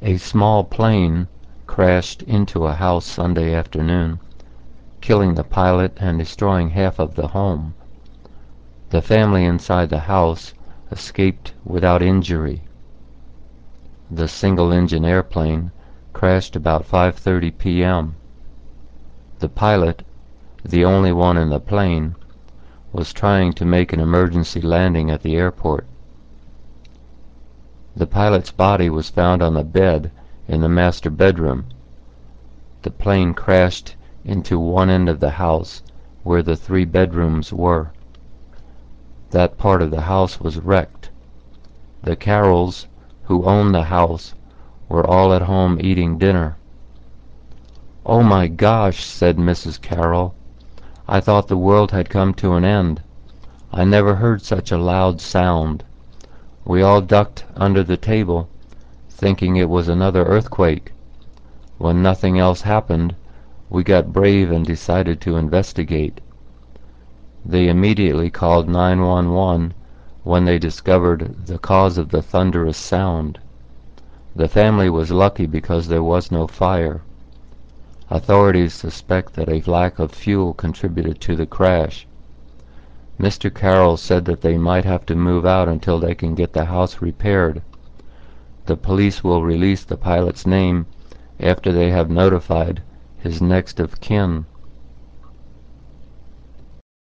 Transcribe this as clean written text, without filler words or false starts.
A small plane crashed into a house Sunday afternoon, killing the pilot and destroying half of the home. The family inside the house escaped without injury. The single-engine airplane crashed about 5:30 p.m. The pilot, the only one in the plane, was trying to make an emergency landing at the airport. The pilot's body was found on the bed in the master bedroom. The plane crashed into one end of the house where the 3 bedrooms were. That part of the house was wrecked. The Carrolls, who owned the house, were all at home eating dinner. "Oh my gosh," said Mrs. Carroll. "I thought the world had come to an end. I never heard such a loud sound. We all ducked under the table, thinking it was another earthquake. When nothing else happened, we got brave and decided to investigate. They immediately called 911 when they discovered the cause of the thunderous sound. The family was lucky because there was no fire. Authorities suspect that a lack of fuel contributed to the crash. Mr. Carroll said that they might have to move out until they can get the house repaired. The police will release the pilot's name after they have notified his next of kin."